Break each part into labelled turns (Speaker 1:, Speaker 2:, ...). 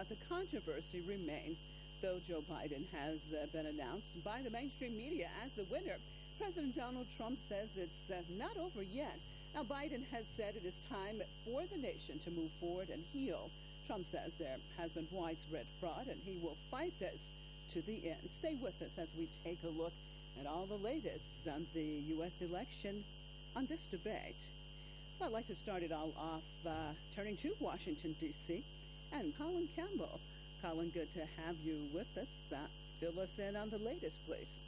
Speaker 1: but the controversy remains. Though Joe Biden has been announced by the mainstream media as the winner, President Donald Trump says it's not over yet. Now, Biden has said it is time for the nation to move forward and heal. Trump says there has been widespread fraud, and he will fight this to the end. Stay with us as we take a look at all the latest on the U.S. election on this debate. Well, I'd like to start it all off turning to Washington, D.C. and Colin Campbell. Colin, good to have you with us. Fill us in on the latest, please.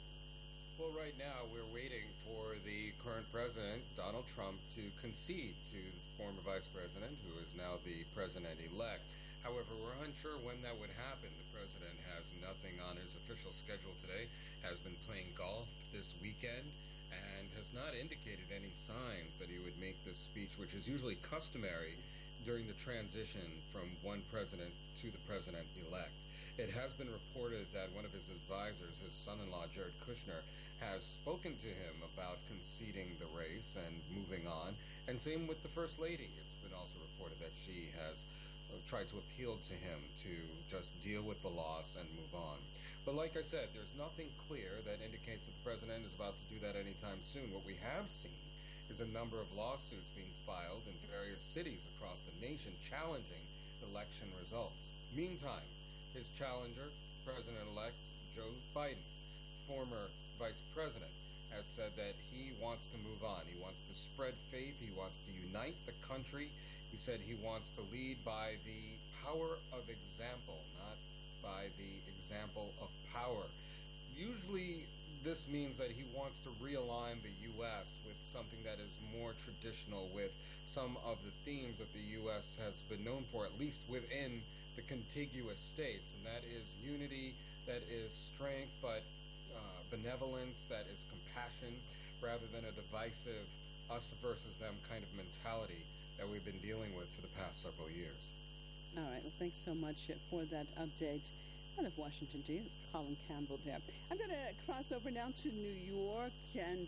Speaker 2: Well, right now we're waiting for the current president, Donald Trump, to concede to the former vice president, who is now the president-elect. However, we're unsure when that would happen. The president has nothing on his official schedule today, has been playing golf this weekend, and has not indicated any signs that he would make this speech, which is usually customary during the transition from one president to the president-elect. It has been reported that one of his advisors, his son-in-law, Jared Kushner, has spoken to him about conceding the race and moving on. And same with the First Lady. It's been also reported that she has tried to appeal to him to just deal with the loss and move on. But like I said, there's nothing clear that indicates that the president is about to do that anytime soon. What we have seen is a number of lawsuits being filed in various cities across the nation challenging election results. Meantime, his challenger, President-elect Joe Biden, former vice president, has said that he wants to move on. He wants to spread faith. He wants to unite the country. He said he wants to lead by the power of example, not by the example of power. Usually, this means that he wants to realign the U.S. with something that is more traditional, with some of the themes that the U.S. has been known for, at least within the contiguous states, and that is unity, that is strength, but benevolence, that is compassion, rather than a divisive us versus them kind of mentality that we've been dealing with for the past several years.
Speaker 1: All right. Well, thanks so much for that update. Out of Washington, D.C., Colin Campbell there. I'm going to cross over now to New York and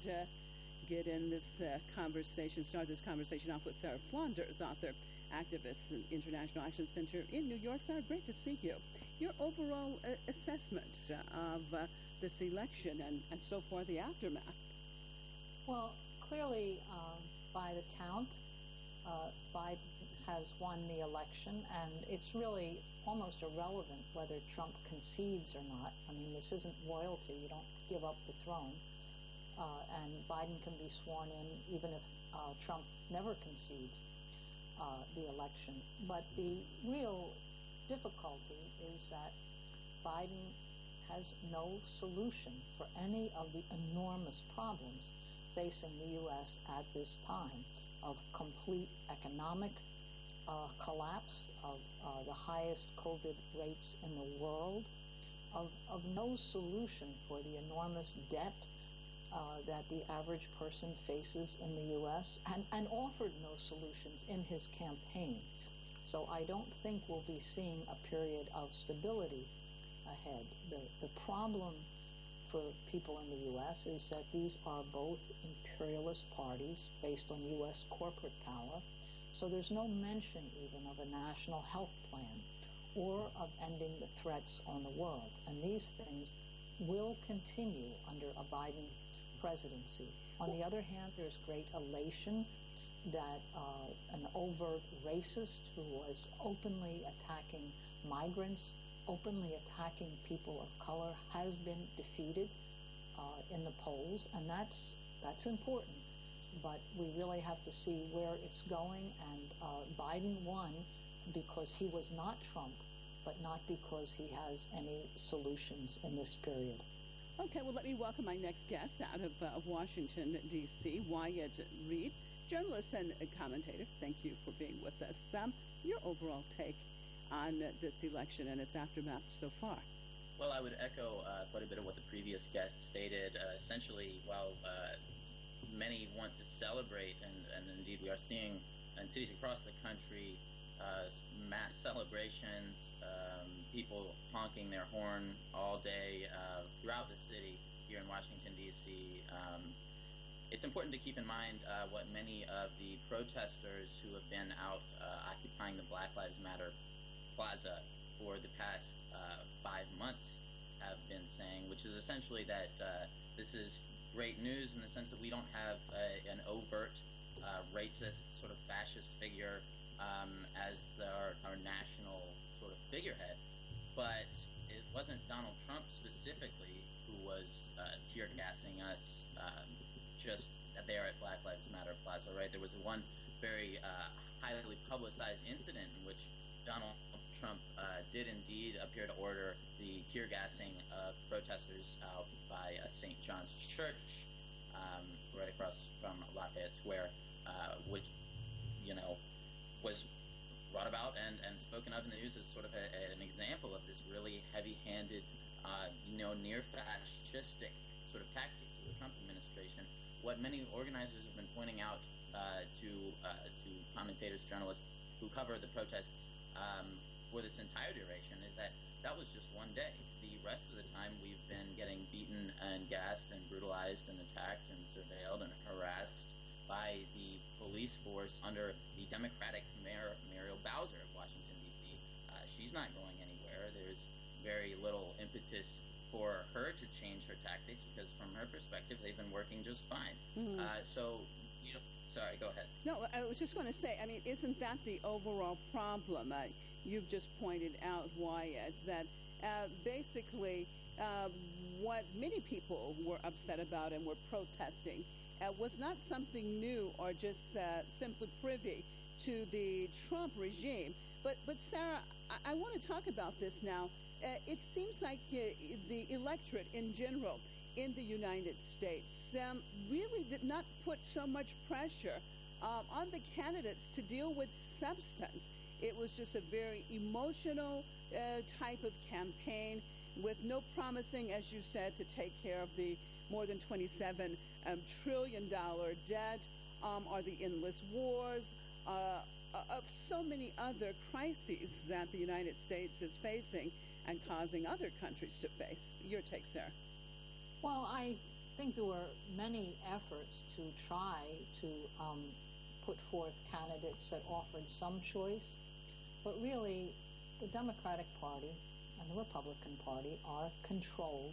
Speaker 1: get in this conversation, start this conversation off with Sarah Flanders, author, activist, and International Action Center in New York. Sarah, great to see you. Your overall assessment of this election and so far the aftermath.
Speaker 3: Well, clearly, by the count, Biden has won the election, and it's really almost irrelevant whether Trump concedes or not. I mean, this isn't royalty. You don't give up the throne. And Biden can be sworn in even if Trump never concedes the election. But the real difficulty is that Biden has no solution for any of the enormous problems facing the U.S. at this time of complete economic collapse, of the highest COVID rates in the world, of no solution for the enormous debt that the average person faces in the U.S., and offered no solutions in his campaign. So I don't think we'll be seeing a period of stability ahead. The problem for people in the U.S. is that these are both imperialist parties based on U.S. corporate power. So there's no mention even of a national health plan or of ending the threats on the world. And these things will continue under a Biden presidency. On the other hand, there's great elation that an overt racist who was openly attacking migrants, openly attacking people of color, has been defeated in the polls, and that's important. But we really have to see where it's going, and Biden won because he was not Trump, but not because he has any solutions in this period.
Speaker 1: Okay, well, let me welcome my next guest out of Washington, D.C., Wyatt Reed, journalist and commentator. Thank you for being with us. Your overall take on this election and its aftermath so far?
Speaker 4: Well, I would echo quite a bit of what the previous guest stated. Essentially, while many want to celebrate, and indeed we are seeing in cities across the country mass celebrations, people honking their horn all day throughout the city here in Washington, D.C. It's important to keep in mind what many of the protesters who have been out occupying the Black Lives Matter Plaza for the past 5 months have been saying, which is essentially that this is great news in the sense that we don't have an overt racist sort of fascist figure as our national sort of figurehead. But it wasn't Donald Trump specifically who was tear gassing us just there at Black Lives Matter Plaza, right? There was one very highly publicized incident in which Donald Trump did indeed appear to order the tear gassing of protesters out by St. John's Church, right across from Lafayette Square, which, was brought about and spoken of in the news as sort of an example of this really heavy-handed, near-fascistic sort of tactics of the Trump administration. What many organizers have been pointing out to commentators, journalists who cover the protests for this entire duration is that was just one day. The rest of the time we've been getting beaten and gassed and brutalized and attacked and surveilled and harassed by the police force under the Democratic Mayor Muriel Bowser of Washington, D.C. She's not going anywhere. There's very little impetus for her to change her tactics because from her perspective, they've been working just fine.
Speaker 1: Mm-hmm.
Speaker 4: Sorry, go ahead.
Speaker 1: No, I was just going to say, isn't that the overall problem? You've just pointed out, Wyatt, that basically what many people were upset about and were protesting was not something new or just simply privy to the Trump regime. But Sarah, I want to talk about this now. It seems like the electorate in general in the United States really did not put so much pressure on the candidates to deal with substance. It was just a very emotional type of campaign with no promising, as you said, to take care of the more than $27 trillion debt or the endless wars of so many other crises that the United States is facing and causing other countries to face. Your take, Sarah.
Speaker 3: Well, I think there were many efforts to try to put forth candidates that offered some choice, but really the Democratic Party and the Republican Party are controlled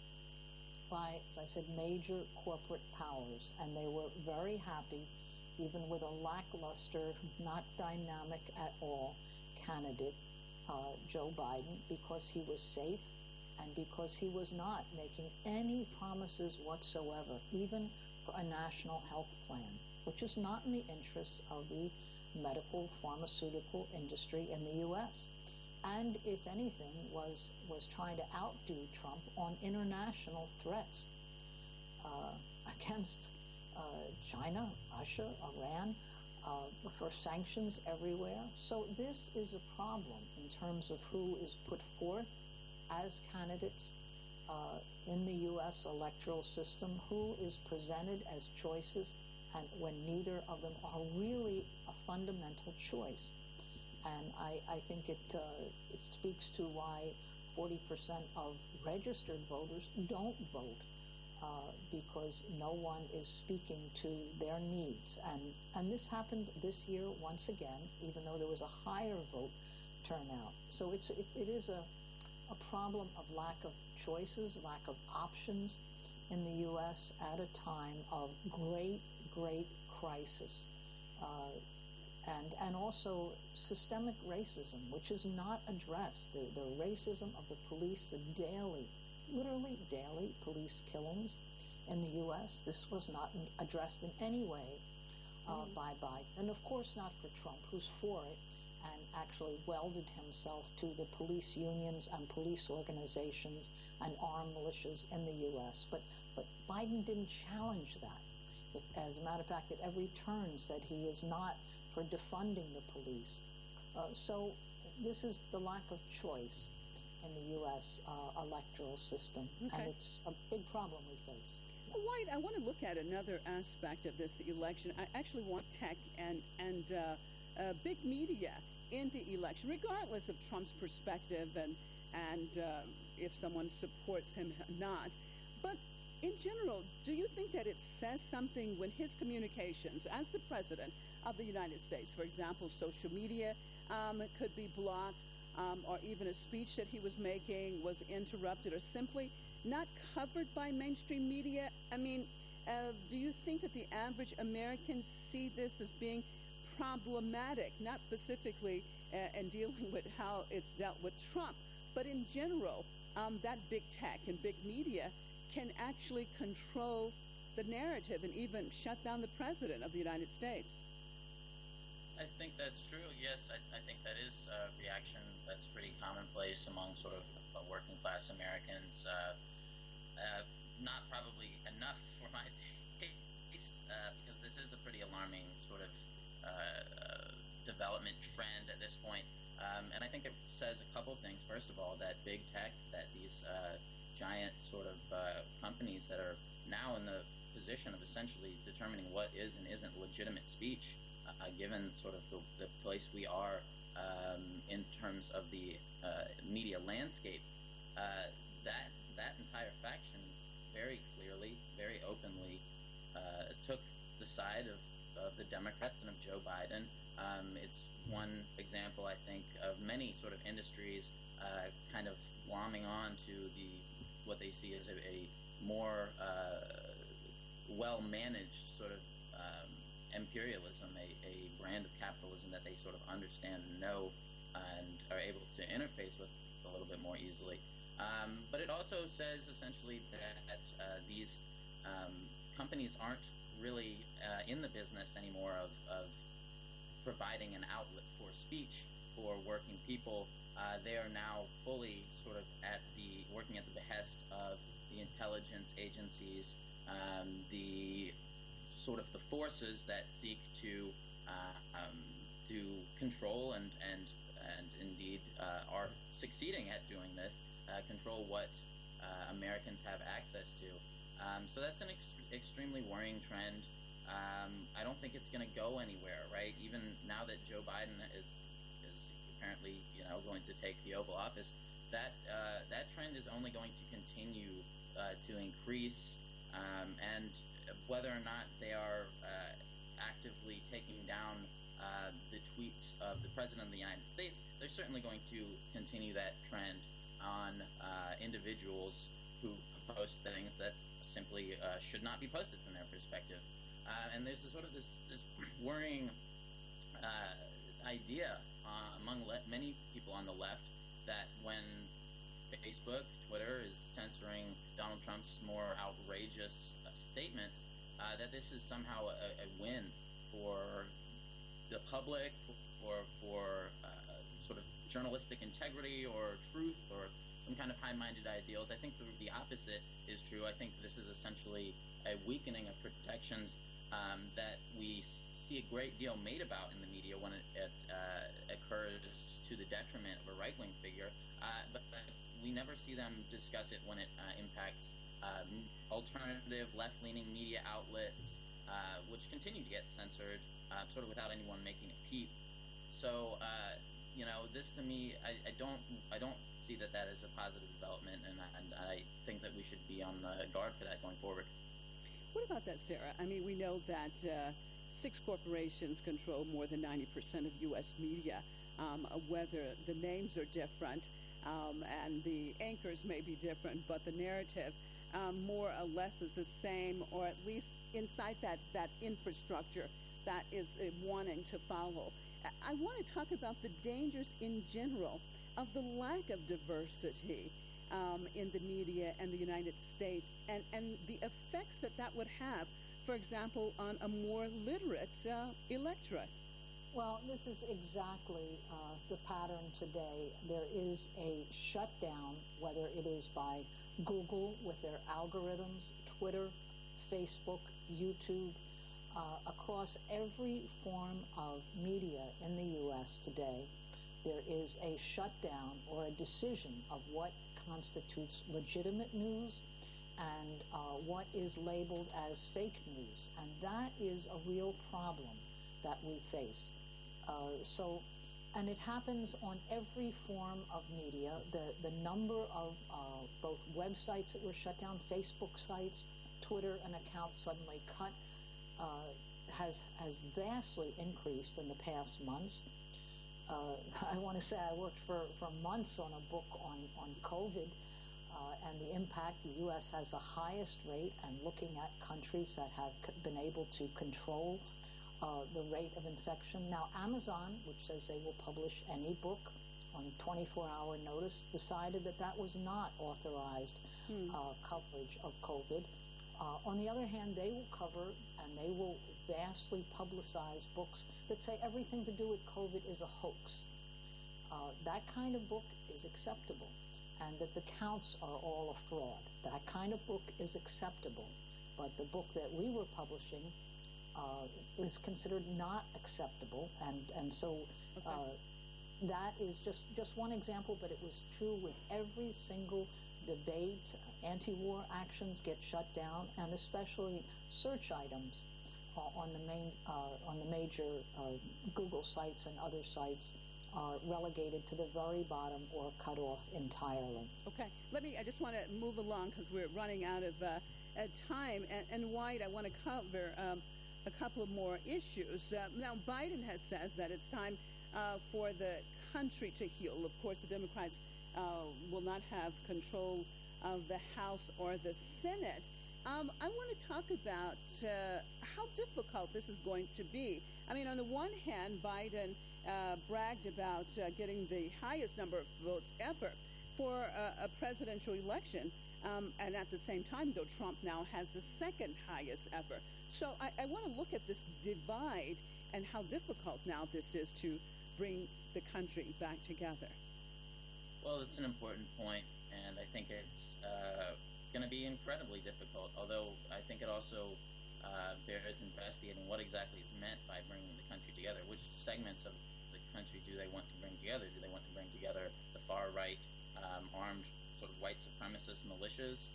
Speaker 3: by, as I said, major corporate powers, and they were very happy, even with a lackluster, not dynamic at all candidate, Joe Biden, because he was safe and because he was not making any promises whatsoever, even for a national health plan, which is not in the interests of the medical pharmaceutical industry in the U.S. And if anything, was trying to outdo Trump on international threats against China, Russia, Iran, for sanctions everywhere. So this is a problem in terms of who is put forth as candidates in the U.S. electoral system, who is presented as choices, and when neither of them are really a fundamental choice. And I think it speaks to why 40% of registered voters don't vote, because no one is speaking to their needs. And this happened this year once again, even though there was a higher vote turnout. So it is a problem of lack of choices, lack of options in the U.S. at a time of great crisis. And also systemic racism, which is not addressed. The racism of the police, the literally daily police killings in the U.S., this was not addressed in any way by Biden. And of course not for Trump, who's for it and actually welded himself to the police unions and police organizations and armed militias in the U.S. But Biden didn't challenge that. As a matter of fact, at every turn said he is not for defunding the police. So this is the lack of choice in the U.S. Electoral system,
Speaker 1: Okay.
Speaker 3: and it's a big problem we face.
Speaker 1: White, I want to look at another aspect of this election. I actually want tech and big media in the election, regardless of Trump's perspective and if someone supports him or not. But in general, do you think that it says something when his communications as the president of the United States, for example, social media could be blocked, or even a speech that he was making was interrupted or simply not covered by mainstream media? I mean, do you think that the average American see this as being problematic, not specifically in dealing with how it's dealt with Trump, but in general, that big tech and big media can actually control the narrative and even shut down the president of the United States?
Speaker 4: I think that's true. Yes, I think that is a reaction that's pretty commonplace among sort of working class Americans. Not probably enough for my taste, because this is a pretty alarming sort of development trend at this point. And I think it says a couple things. First of all, that big tech, that these giant sort of companies that are now in the position of essentially determining what is and isn't legitimate speech, given sort of the place we are in terms of the media landscape, that entire faction very clearly, very openly took the side of the Democrats and of Joe Biden. It's one example, I think, of many sort of industries kind of glomming on to what they see as a more well-managed sort of imperialism, a brand of capitalism that they sort of understand and know and are able to interface with a little bit more easily. But it also says essentially that these companies aren't really in the business anymore of providing an outlet for speech for working people. They are now fully sort of working at the behest of the intelligence agencies, the sort of the forces that seek to control and indeed are succeeding at doing this, control what Americans have access to. So that's an extremely worrying trend. I don't think it's going to go anywhere, right? Even now that Joe Biden is apparently, going to take the Oval Office, that trend is only going to continue to increase, and whether or not they are actively taking down the tweets of the President of the United States, they're certainly going to continue that trend on individuals who post things that simply should not be posted from their perspectives. And there's this worrying idea among many people on the left that when Facebook, Twitter is censoring Donald Trump's more outrageous statements, that this is somehow a win for the public or for sort of journalistic integrity or truth or some kind of high-minded ideals. I think the opposite is true. I think this is essentially a weakening of protections that we see a great deal made about in the media when it occurs to the detriment of a right-wing figure, but we never see them discuss it when it impacts alternative left-leaning media outlets, which continue to get censored sort of without anyone making a peep. So this to me, I don't see that is a positive development, and I think that we should be on the guard for that going forward.
Speaker 1: What about that, Sarah? I mean, we know that 6 corporations control more than 90% of U.S. media. Whether the names are different and the anchors may be different, but the narrative more or less is the same, or at least inside that infrastructure that is wanting to follow. I want to talk about the dangers in general of the lack of diversity in the media and the United States, and the effects that would have, for example, on a more literate electorate.
Speaker 3: Well, this is exactly the pattern today. There is a shutdown, whether it is by Google with their algorithms, Twitter, Facebook, YouTube, across every form of media in the U.S. today. There is a shutdown or a decision of what constitutes legitimate news and what is labeled as fake news. And that is a real problem that we face. And it happens on every form of media. The number of both websites that were shut down, Facebook sites, Twitter, and accounts suddenly cut has vastly increased in the past months. I want to say I worked for months on a book on COVID and the impact. The U.S. has the highest rate, and looking at countries that have been able to control the rate of infection. Now, Amazon, which says they will publish any book on 24-hour notice, decided that that was not authorized coverage of COVID. On the other hand, they will cover and they will vastly publicize books that say everything to do with COVID is a hoax. That kind of book is acceptable, and that the counts are all a fraud. That kind of book is acceptable, but the book that we were publishing is considered not acceptable, and so that is just one example, but it was true with every single debate. Anti-war actions get shut down, and especially search items on the major Google sites and other sites are relegated to the very bottom or cut off entirely.
Speaker 1: Okay, I just want to move along because we're running out of time. And White, I want to cover a couple of more issues. Now, Biden has said that it's time for the country to heal. Of course, the Democrats will not have control of the House or the Senate. I want to talk about how difficult this is going to be. I mean, on the one hand, Biden bragged about getting the highest number of votes ever for a presidential election. And at the same time, though, Trump now has the second highest ever. So I want to look at this divide and how difficult now this is to bring the country back together.
Speaker 4: Well, it's an important point, and I think it's going to be incredibly difficult, although I think it also bears investigating what exactly is meant by bringing the country together. Which segments of the country do they want to bring together? Do they want to bring together the far-right armed sort of white supremacist militias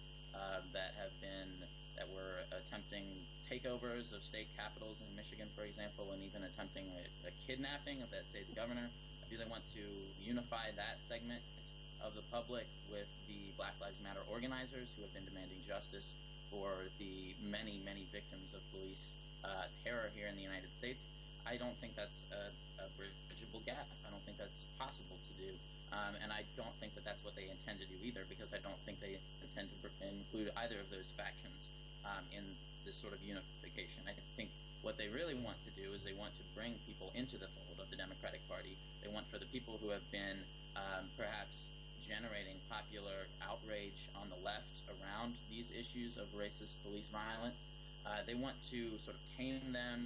Speaker 4: that were attempting takeovers of state capitals in Michigan, for example, and even attempting a kidnapping of that state's governor? Do they want to unify that segment of the public with the Black Lives Matter organizers who have been demanding justice for the many, many victims of police terror here in the United States? I don't think that's a bridgeable gap. I don't think that's possible to do. And I don't think that that's what they intend to do either, because I don't think they intend to include either of those factions in this sort of unification. I think what they really want to do is they want to bring people into the fold of the Democratic Party. They want for the people who have been perhaps generating popular outrage on the left around these issues of racist police violence. They want to sort of tame them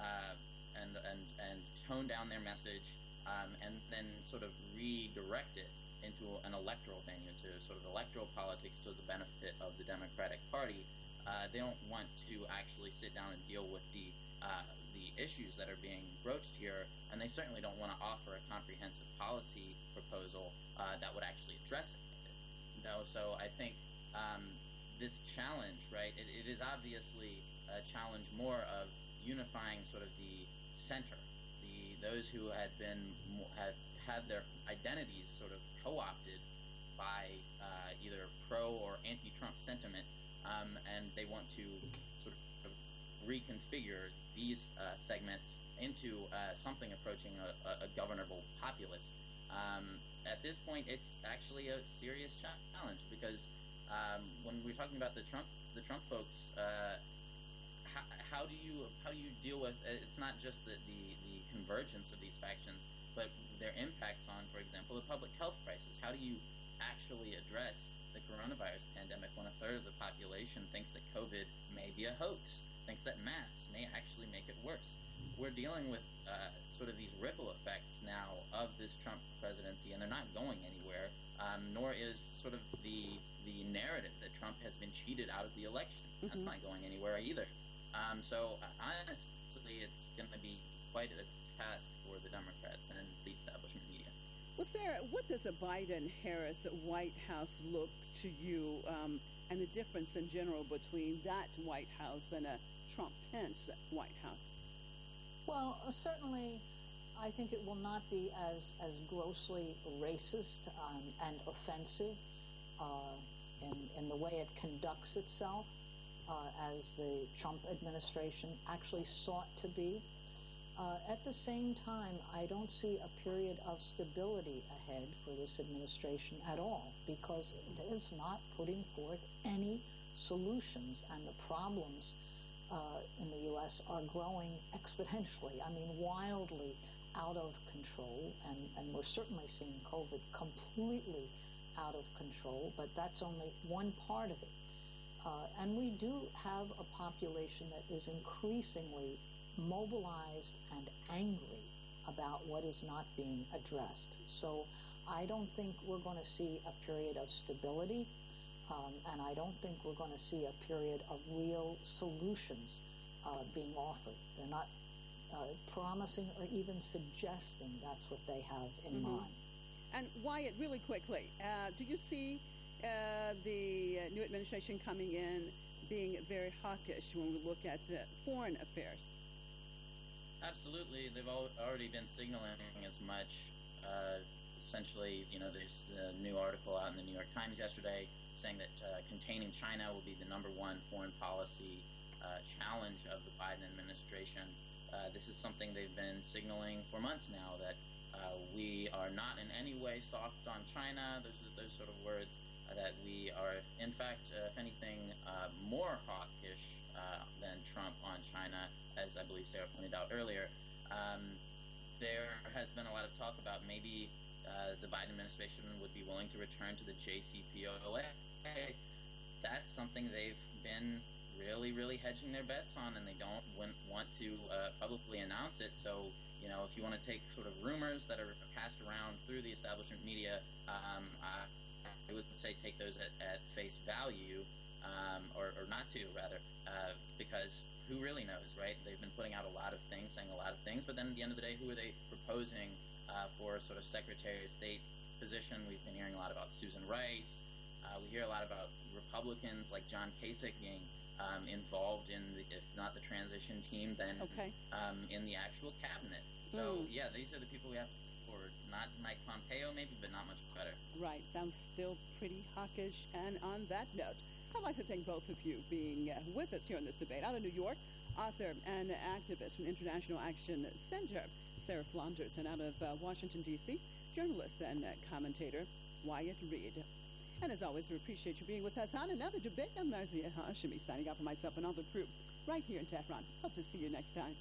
Speaker 4: and tone down their message, and then sort of redirect it into an electoral venue, to sort of electoral politics to the benefit of the Democratic Party. They don't want to actually sit down and deal with the issues that are being broached here, and they certainly don't want to offer a comprehensive policy proposal that would actually address it. So I think this challenge, right, it is obviously a challenge more of unifying sort of the center, those who had had their identities sort of co-opted by either pro or anti-Trump sentiment, and they want to sort of reconfigure these segments into something approaching a governable populace. At this point, it's actually a serious challenge, because when we're talking about the Trump folks, how do you deal with? It's not just the convergence of these factions, but their impacts on, for example, the public health crisis. How do you actually address the coronavirus pandemic when a third of the population thinks that COVID may be a hoax, thinks that masks may actually make it worse? We're dealing with sort of these ripple effects now of this Trump presidency, and they're not going anywhere, nor is sort of the narrative that Trump has been cheated out of the election. That's not going anywhere either. So honestly, it's going to be quite a task for the Democrats and the establishment media.
Speaker 1: Well, Sarah, what does a Biden-Harris White House look to you, and the difference in general between that White House and a Trump-Pence White House?
Speaker 3: Well, certainly, I think it will not be as grossly racist and offensive in the way it conducts itself as the Trump administration actually sought to be. At the same time, I don't see a period of stability ahead for this administration at all, because it is not putting forth any solutions, and the problems in the U.S. are growing exponentially. I mean, wildly out of control, and we're certainly seeing COVID completely out of control, but that's only one part of it. And we do have a population that is increasingly mobilized and angry about what is not being addressed. So I don't think we're going to see a period of stability, and I don't think we're going to see a period of real solutions being offered. They're not promising or even suggesting that's what they have in mind.
Speaker 1: And Wyatt, really quickly, do you see the new administration coming in being very hawkish when we look at foreign affairs?
Speaker 4: Absolutely. They've already been signaling as much. Essentially, there's a new article out in the New York Times yesterday saying that containing China will be the number one foreign policy challenge of the Biden administration. This is something they've been signaling for months now, that we are not in any way soft on China. Those sort of words. That we are, in fact, if anything, more hawkish than Trump on China, as I believe Sarah pointed out earlier. There has been a lot of talk about maybe the Biden administration would be willing to return to the JCPOA. That's something they've been really, really hedging their bets on, and they don't want to publicly announce it. So, if you want to take sort of rumors that are passed around through the establishment media, I would say take those at face value, or not to, rather, because who really knows, right? They've been putting out a lot of things, saying a lot of things, but then at the end of the day, who are they proposing for a sort of Secretary of State position? We've been hearing a lot about Susan Rice. We hear a lot about Republicans like John Kasich being involved in, if not the transition team, then in the actual cabinet. So, yeah, these are the people we have forward. Not Mike Pompeo, maybe, but not much better.
Speaker 1: Right. Sounds still pretty hawkish. And on that note, I'd like to thank both of you being with us here in this debate. Out of New York, author and activist from International Action Center, Sarah Flanders, and out of Washington, D.C., journalist and commentator Wyatt Reed. And as always, we appreciate you being with us on another debate. I'm Narzia Hashemi, signing out for myself and all the crew right here in Tehran. Hope to see you next time.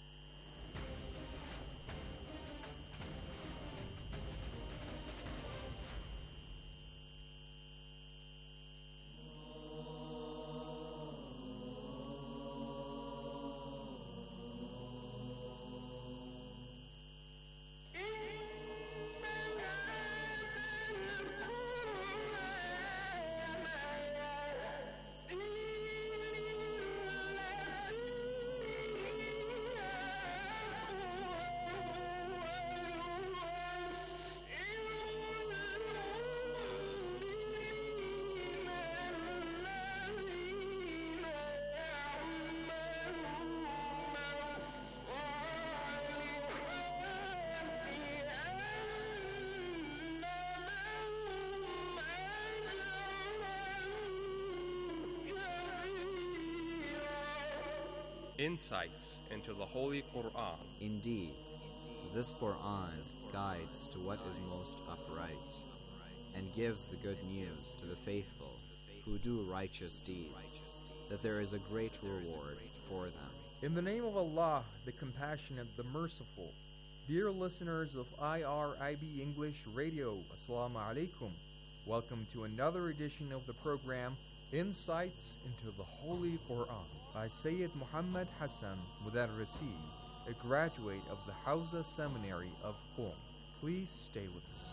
Speaker 5: Insights into the Holy Quran.
Speaker 6: Indeed, this Quran guides to what is most upright, and gives the good news to the faithful who do righteous deeds, that there is a great reward for them.
Speaker 7: In the name of Allah, the Compassionate, the Merciful. Dear listeners of IRIB English Radio, Assalamu alaikum. Welcome to another edition of the program, Insights into the Holy Quran, by Sayyid Muhammad Hassan Mudarrisi, a graduate of the Hawza Seminary of Qom. Please stay with us.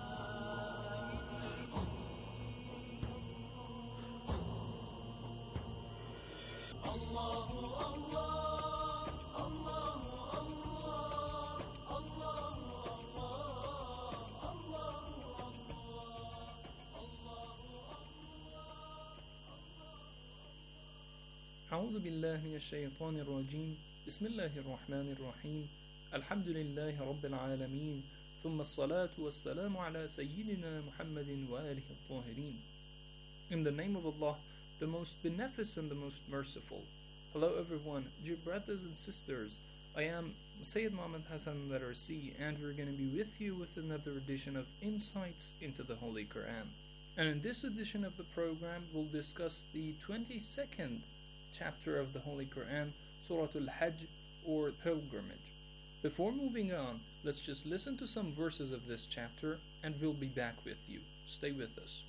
Speaker 8: أعوذ بالله من الشيطان الرجيم بسم الله الرحمن الرحيم الحمد لله رب العالمين ثم الصلاة والسلام على سيدنا محمد وآله الطاهرين. In the name of Allah, the most beneficent, the most merciful. Hello everyone, dear brothers and sisters. I am Sayyid Muhammad Hassan, letter C, and we're going to be with you with another edition of Insights into the Holy Quran. And in this edition of the program, we'll discuss the 22nd chapter of the Holy Quran, Surah Al-Hajj, or Pilgrimage. Before moving on, let's just listen to some verses of this chapter, and we'll be back with you. Stay with us.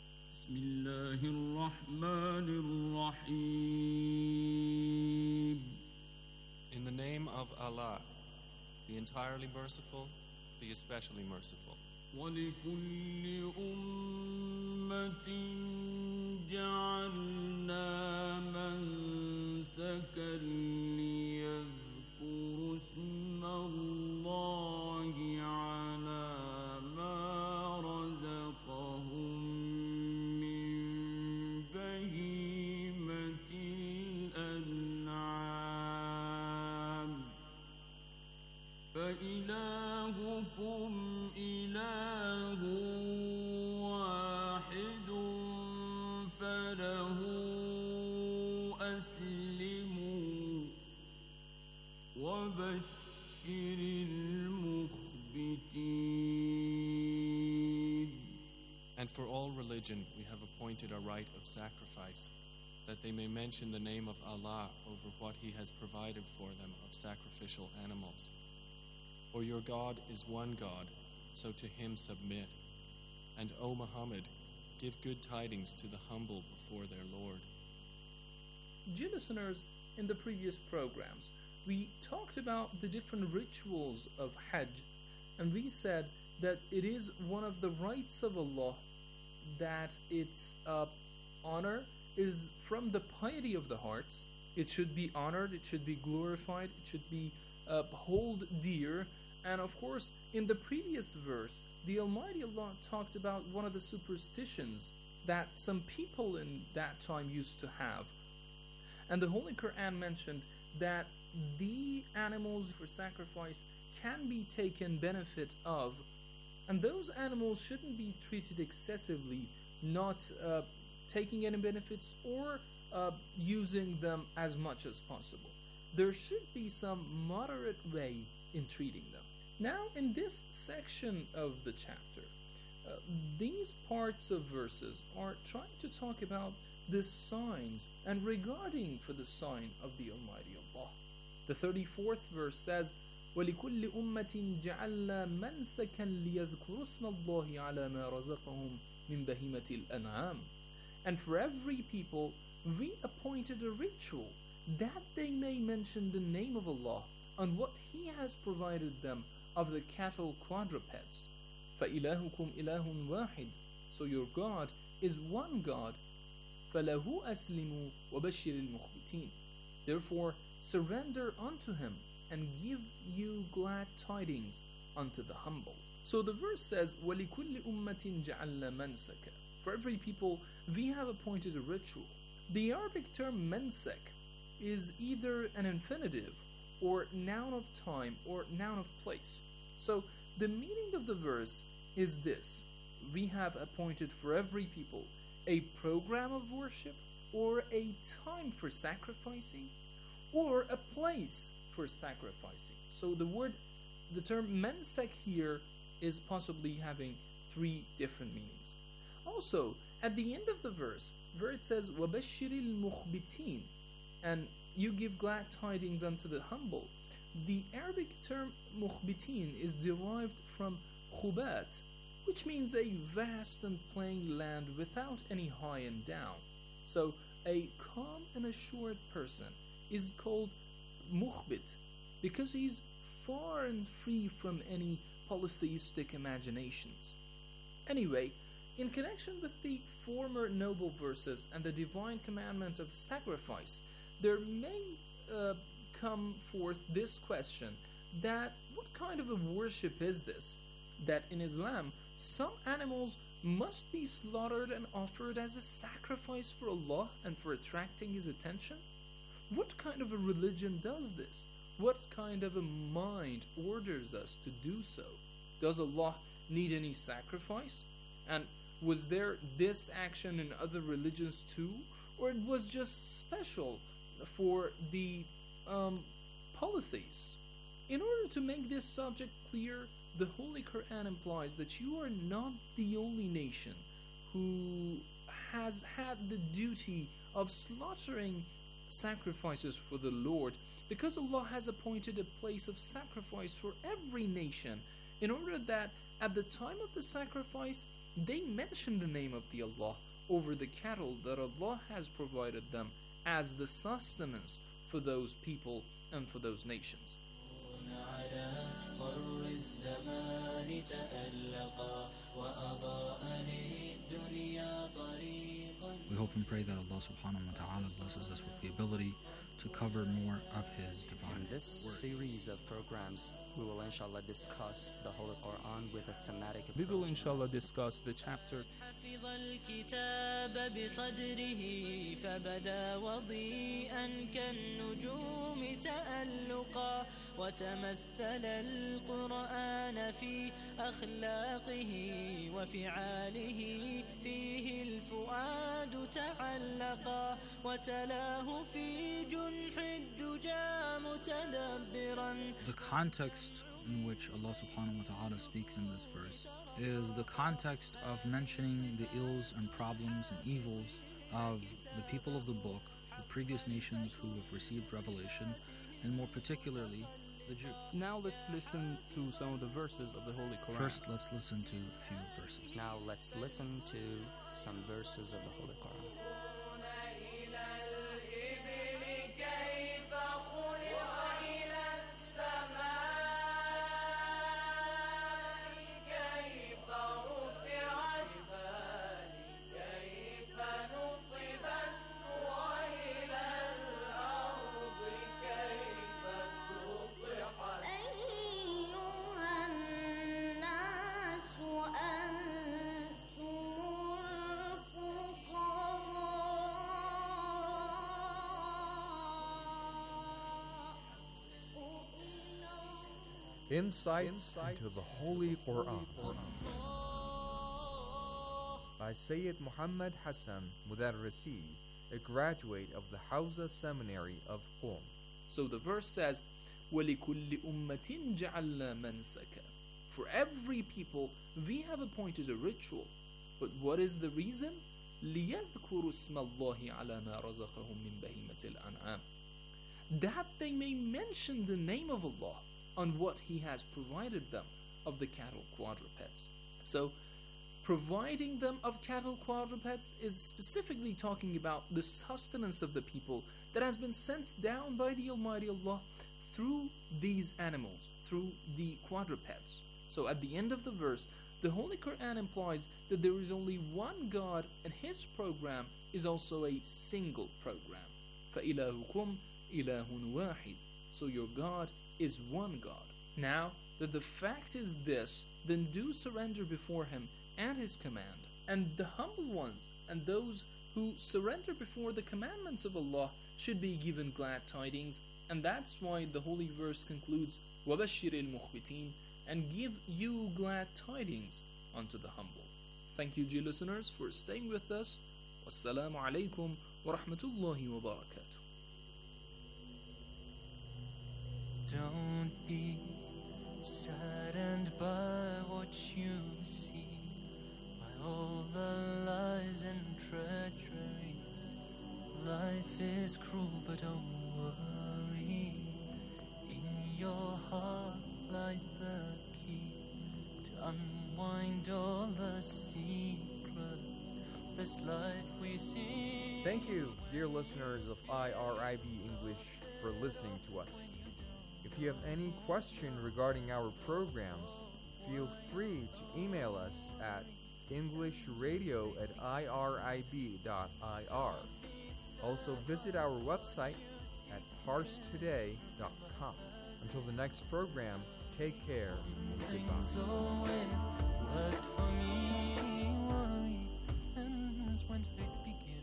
Speaker 9: In the name of Allah, the entirely merciful, the especially merciful.
Speaker 10: وَلِكُلِّ أُمَّةٍ جَعَلْنَا مَنسَكًا لِيَذْكُرُوا اسْمَ اللَّهِ عَلَى مَا رَزَقَهُم مِّن بَهِيمَةِ الْأَنْعَامِ فَإِلَٰهُكُمْ إِلَٰهٌ وَاحِدٌ فَلَهُ أَسْلِمُوا وَبَشِّرِ الْمُخْبِتِينَ.
Speaker 9: And for all religion we have appointed a rite of sacrifice, that they may mention the name of Allah over what He has provided for them of sacrificial animals. For your God is one God, so to Him submit. And O Muhammad, give good tidings to the humble before their Lord.
Speaker 8: Dear listeners, in the previous programs, we talked about the different rituals of Hajj, and we said that it is one of the rights of Allah, that its honor is from the piety of the hearts. It should be honored, it should be glorified, it should be held dear. And of course, in the previous verse, the Almighty Allah talked about one of the superstitions that some people in that time used to have. And the Holy Quran mentioned that the animals for sacrifice can be taken benefit of, and those animals shouldn't be treated excessively, not taking any benefits or using them as much as possible. There should be some moderate way in treating them. Now, in this section of the chapter, these parts of verses are trying to talk about the signs and regarding for the sign of the Almighty Allah. The 34th verse says, وَلِكُلِّ أُمَّةٍ جَعَلْنَا مَنْسَكًا لِيَذْكُرُوا اسْمَ اللَّهِ عَلَى مَا رَزَقَهُم مِّن بَهِيمَةِ الْأَنْعَامِ. And for every people we appointed a ritual that they may mention the name of Allah on what He has provided them of the cattle quadrupeds. فَإِلَهُكُمْ إِلَهٌ وَاحِدٌ. So your God is one God. فَلَهُ أَسْلِمُوا وَبَشِّرِ الْمُخْبِتِينَ. Therefore surrender unto Him and give you glad tidings unto the humble. So the verse says, وَلِكُلِّ أُمَّةٍ جَعَلْنَا مَنْسَكًا. For every people we have appointed a ritual. The Arabic term mensek is either an infinitive or noun of time or noun of place. So the meaning of the verse is this: we have appointed for every people a program of worship, or a time for sacrificing, or a place for sacrificing. So the term mensek here is possibly having three different meanings. Also, at the end of the verse, where it says وَبَشِّرِ الْمُخْبِتِينَ, and you give glad tidings unto the humble, the Arabic term mukhbitin is derived from khubat, which means a vast and plain land without any high and down. So a calm and assured person is called mukhbit because he's far and free from any polytheistic imaginations. Anyway, in connection with the former noble verses and the divine commandment of sacrifice, there may come forth this question, that what kind of a worship is this? That in Islam, some animals must be slaughtered and offered as a sacrifice for Allah and for attracting His attention? What kind of a religion does this? What kind of a mind orders us to do so? Does Allah need any sacrifice? And was there this action in other religions too? Or it was just special for the polytheists? in order to make this subject clear, the Holy Quran implies that you are not the only nation who has had the duty of slaughtering sacrifices for the Lord, because Allah has appointed a place of sacrifice for every nation, in order that at the time of the sacrifice they mention the name of the Allah over the cattle that Allah has provided them as the sustenance for those people and for those nations.
Speaker 11: We hope and pray that Allah subhanahu wa ta'ala blesses us with the ability to cover more of His divine
Speaker 12: In this
Speaker 11: word.
Speaker 12: series of programs, we will inshallah discuss the Holy Quran with a thematic approach.
Speaker 13: We will inshallah discuss the chapter
Speaker 14: حفظ الكتاب بصدره فبدا وضيئا كالنجوم تألقا وتمثل القرآن في أخلاقه وفعاله فيه الفؤاد تعلقا وتلاه في جنح الدجى متدبرا.
Speaker 11: The context in which Allah subhanahu wa ta'ala speaks in this verse is the context of mentioning the ills and problems and evils of the people of the book, the previous nations who have received revelation, and more particularly the Jews.
Speaker 13: Now let's listen to some of the verses of the Holy Quran.
Speaker 11: First, let's listen to a few verses.
Speaker 12: Now let's listen to some verses of the Holy Quran.
Speaker 7: Insights into the Holy Quran by Sayyid Muhammad Hassan Mudarrisi, a graduate of the Hawza Seminary of Qom.
Speaker 8: So the verse says, وَلِكُلِّ أُمَّةٍ جَعَلْنَا مَنْسَكًا. For every people we have appointed a ritual. But what is the reason? لِيَذْكُرُوا اسْمَ اللَّهِ عَلَى مَا رَزَقَهُم مِّن بَهِيمَةِ الْأَنْعَامِ. That they may mention the name of Allah on what He has provided them of the cattle quadrupeds. So, providing them of cattle quadrupeds is specifically talking about the sustenance of the people that has been sent down by the Almighty Allah through these animals, through the quadrupeds. So at the end of the verse, the Holy Quran implies that there is only one God and His program is also a single program. فَإِلَهُكُمْ إِلَهٌ وَاحِدٌ. So your God is one God. Now that the fact is this, then do surrender before Him and His command. And the humble ones and those who surrender before the commandments of Allah should be given glad tidings, and that's why the holy verse concludes وَبَشِّرِ الْمُخْبِتِينَ, and give you glad tidings unto the humble. Thank you, dear listeners, for staying with us. Wassalamu alaikum wa rahmatullahi wa barakatuh.
Speaker 14: Don't be saddened by what you see, by all the lies and treachery. Life is cruel, but don't worry. In your heart lies the key to unwind all the secrets of this life we see.
Speaker 7: Thank you, dear listeners of IRIB English, for listening to us. If you have any question regarding our programs, feel free to email us at englishradio@irib.ir. Also visit our website at parstoday.com. Until the next program, take care and
Speaker 14: Things
Speaker 7: goodbye.
Speaker 14: always worked for me. Worry ends when fate begins.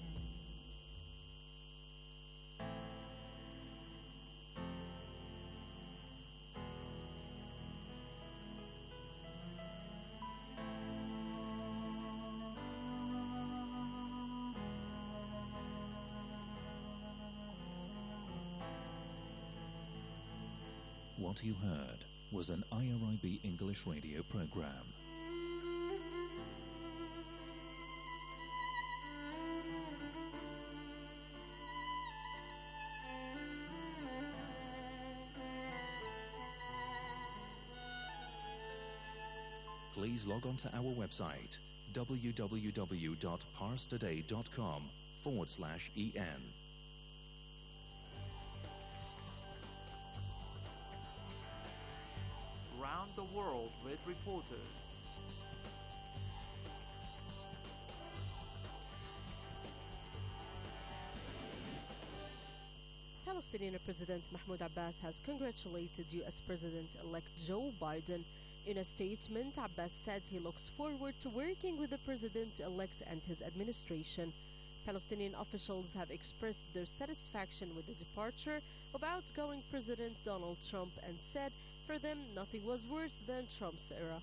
Speaker 15: What you heard was an IRIB English radio program. Please log on to our website www.parstoday.com/en.
Speaker 14: Round the world with reporters.
Speaker 16: Palestinian President Mahmoud Abbas has congratulated U.S. President-elect Joe Biden. In a statement, Abbas said he looks forward to working with the president-elect and his administration. Palestinian officials have expressed their satisfaction with the departure of outgoing President Donald Trump and said for them nothing was worse than Trump's era.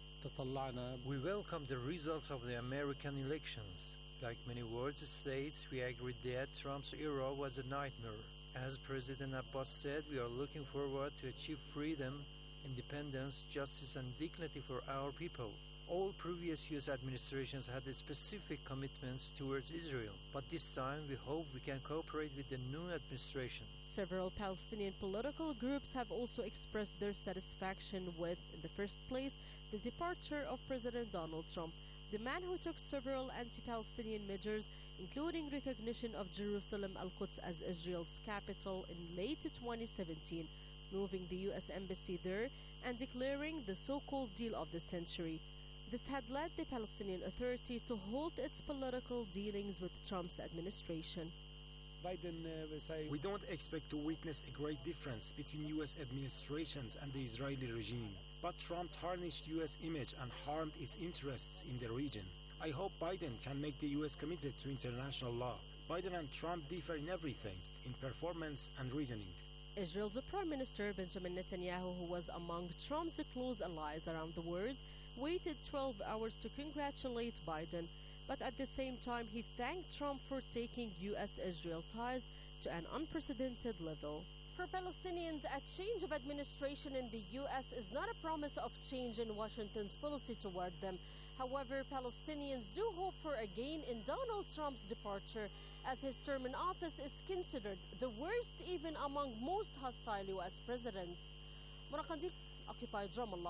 Speaker 17: We welcome the results of the American elections. Like many world states, we agreed that Trump's era was a nightmare. As President Abbas said, we are looking forward to achieve freedom, independence, justice and dignity for our people. All previous U.S. administrations had specific commitments towards Israel, but this time we hope we can cooperate with the new administration.
Speaker 16: Several Palestinian political groups have also expressed their satisfaction with, in the first place, the departure of President Donald Trump, the man who took several anti-Palestinian measures, including recognition of Jerusalem Al-Quds as Israel's capital in late 2017, moving the U.S. embassy there, and declaring the so-called deal of the century. This had led the Palestinian Authority to halt its political dealings with Trump's administration.
Speaker 18: We don't expect to witness a great difference between U.S. administrations and the Israeli regime, but Trump tarnished U.S. image and harmed its interests in the region. I hope Biden can make the U.S. committed to international law. Biden and Trump differ in everything, in performance and reasoning.
Speaker 16: Israel's Prime Minister Benjamin Netanyahu, who was among Trump's close allies around the world, waited 12 hours to congratulate Biden, but at the same time he thanked Trump for taking U.S.-Israel ties to an unprecedented level. For Palestinians, a change of administration in the U.S. is not a promise of change in Washington's policy toward them. However, Palestinians do hope for a gain in Donald Trump's departure, as his term in office is considered the worst even among most hostile U.S. presidents. Murakandil, Occupied Ramallah.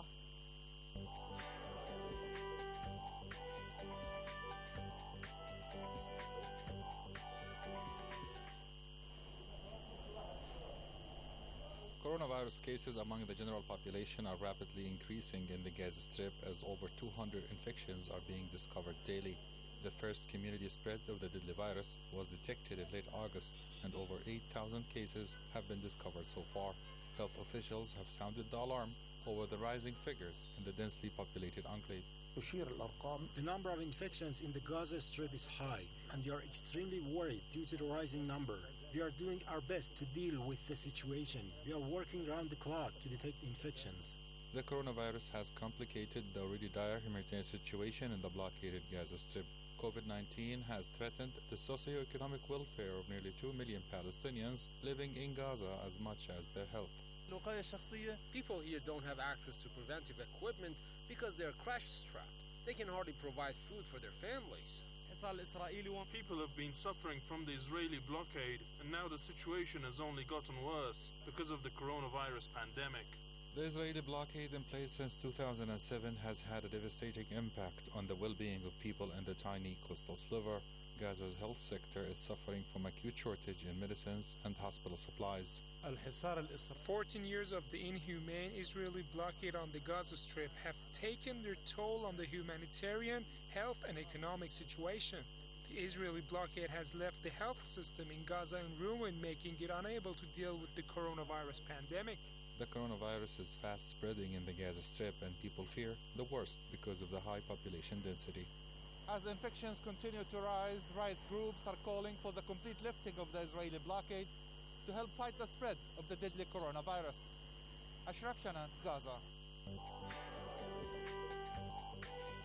Speaker 19: Coronavirus cases among the general population are rapidly increasing in the Gaza Strip as over 200 infections are being discovered daily. The first community spread of the deadly virus was detected in late August, and over 8,000 cases have been discovered so far. Health officials have sounded the alarm over the rising figures in the densely populated enclave.
Speaker 18: The number of infections in the Gaza Strip is high, and we are extremely worried due to the rising number. We are doing our best to deal with the situation. We are working round the clock to detect infections.
Speaker 19: The coronavirus has complicated the already dire humanitarian situation in the blockaded Gaza Strip. COVID-19 has threatened the socio-economic welfare of nearly 2 million Palestinians living in Gaza as much as their health.
Speaker 20: People here don't have access to preventive equipment because they are crash-strapped. They can hardly provide food for their families.
Speaker 10: People have been suffering from the Israeli blockade, and now the situation has only gotten worse because of the coronavirus pandemic.
Speaker 19: The Israeli blockade in place since 2007 has had a devastating impact on the well-being of people in the tiny coastal sliver. Gaza's health sector is suffering from acute shortage in medicines and hospital supplies.
Speaker 21: 14 years of the inhumane Israeli blockade on the Gaza Strip have taken their toll on the humanitarian, health and economic situation. The Israeli blockade has left the health system in Gaza in ruin, making it unable to deal with the coronavirus pandemic.
Speaker 19: The coronavirus is fast spreading in the Gaza Strip, and people fear the worst because of the high population density.
Speaker 22: As infections continue to rise, rights groups are calling for the complete lifting of the Israeli blockade to help fight the spread of the deadly coronavirus. Ashraf Shanan, Gaza.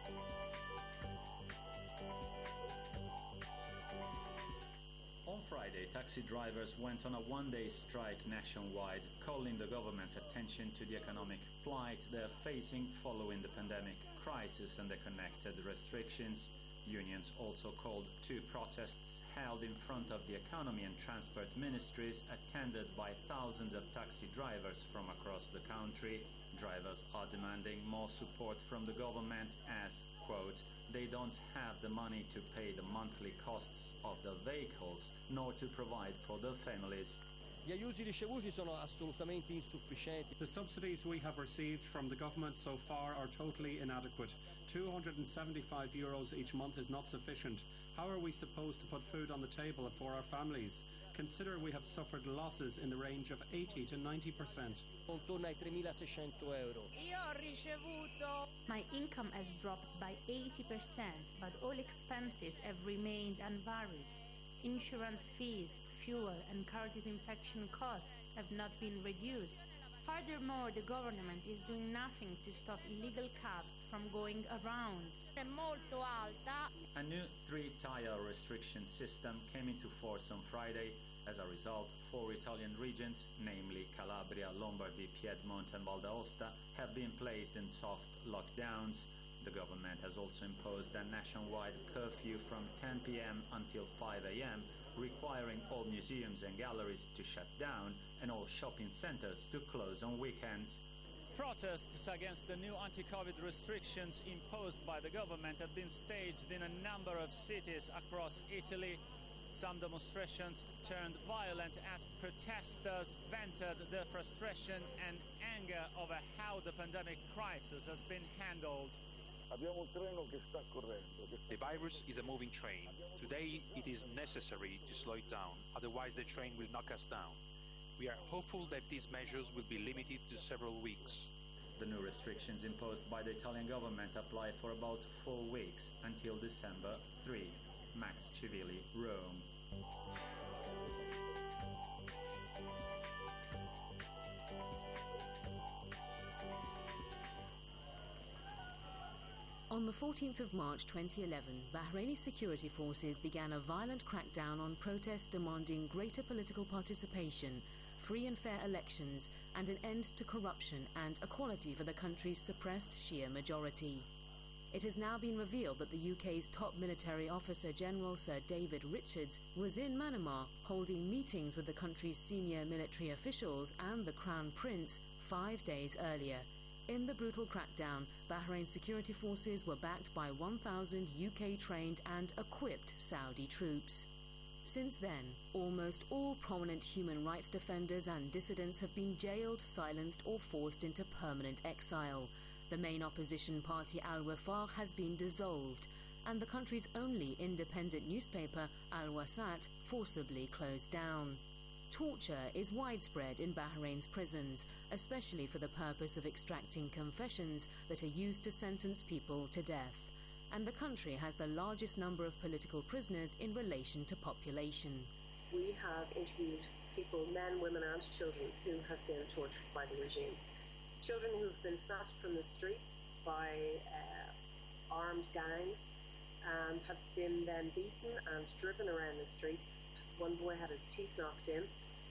Speaker 23: On Friday,
Speaker 2: Friday, taxi drivers went on a one-day strike nationwide, calling the government's attention to the economic plight they're facing following the pandemic crisis and the connected restrictions. Unions also called two protests held in front of the Economy and Transport Ministries, attended by thousands of taxi drivers from across the country. Drivers are demanding more support from the government as, quote, they don't have the money to pay the monthly costs of the vehicles, nor to provide for their families.
Speaker 3: Gli aiuti ricevuti sono assolutamente insufficienti.
Speaker 23: The subsidies we have received from the government so far are totally inadequate. €275 each month is not sufficient. How are we supposed to put food on the table for our families? Consider we have suffered losses in the range of 80 to 90%.
Speaker 3: Intorno ai €3.600.
Speaker 24: Io ho ricevuto.
Speaker 25: My income has dropped by 80%, but all expenses have remained unvaried. Insurance fees, fuel and car disinfection costs have not been reduced. Furthermore, the government is doing nothing to stop illegal cabs from going around.
Speaker 24: È molto alta.
Speaker 2: A new three-tier restriction system came into force on Friday. As a result, 4 Italian regions, namely Calabria, Lombardy, Piedmont and Val d'Aosta, have been placed in soft lockdowns. The government has also imposed a nationwide curfew from 10 p.m. until 5 a.m., requiring all museums and galleries to shut down and all shopping centers to close on weekends.
Speaker 26: Protests against the new anti-COVID restrictions imposed by the government have been staged in a number of cities across Italy. Some demonstrations turned violent as protesters vented their frustration and anger over how the pandemic crisis has been handled.
Speaker 27: The virus is a moving train. Today it is necessary to slow it down, otherwise the train will knock us down. We are hopeful that these measures will be limited to several weeks.
Speaker 2: The new restrictions imposed by the Italian government apply for about 4 weeks until December 3. Max Civilli, Rome.
Speaker 28: On the 14th of March 2011, Bahraini security forces began a violent crackdown on protests demanding greater political participation, free and fair elections, and an end to corruption and equality for the country's suppressed Shia majority. It has now been revealed that the UK's top military officer, General Sir David Richards, was in Manama holding meetings with the country's senior military officials and the Crown Prince 5 days earlier. In the brutal crackdown, Bahrain security forces were backed by 1,000 UK-trained and equipped Saudi troops. Since then, almost all prominent human rights defenders and dissidents have been jailed, silenced or forced into permanent exile. The main opposition party Al-Wafaq has been dissolved, and the country's only independent newspaper, Al-Wasat, forcibly closed down. Torture is widespread in Bahrain's prisons, especially for the purpose of extracting confessions that are used to sentence people to death. And the country has the largest number of political prisoners in relation to population.
Speaker 29: We have interviewed people, men, women and children, who have been tortured by the regime. Children who have been snatched from the streets by armed gangs and have been then beaten and driven around the streets. One boy had his teeth knocked in,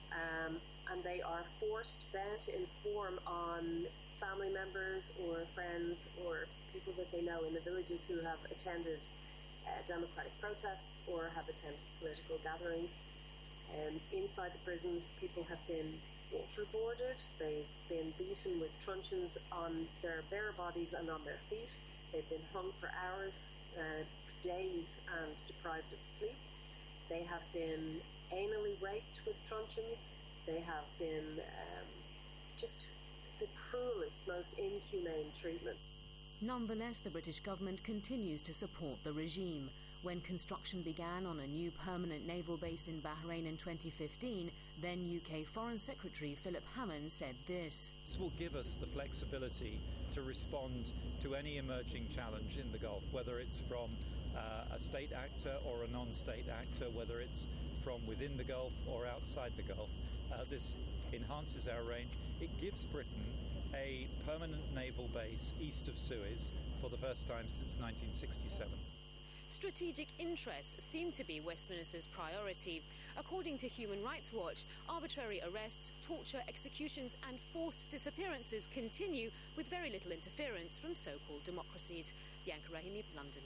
Speaker 29: and they are forced then to inform on family members or friends or people that they know in the villages who have attended democratic protests or have attended political gatherings. Inside the prisons, people have been waterboarded, they've been beaten with truncheons on their bare bodies and on their feet, they've been hung for hours, days and deprived of sleep. They have been anally raped with truncheons. They have been just the cruelest, most inhumane treatment.
Speaker 28: Nonetheless, the British government continues to support the regime. When construction began on a new permanent naval base in Bahrain in 2015, then UK Foreign Secretary Philip Hammond said this.
Speaker 30: This will give us the flexibility to respond to any emerging challenge in the Gulf, whether it's from a state actor or a non-state actor, whether it's from within the Gulf or outside the Gulf. This enhances our range. It gives Britain a permanent naval base east of Suez for the first time since 1967.
Speaker 28: Strategic interests seem to be Westminster's priority. According to Human Rights Watch, arbitrary arrests, torture, executions and forced disappearances continue with very little interference from so-called democracies. Bianca Rahimi, London.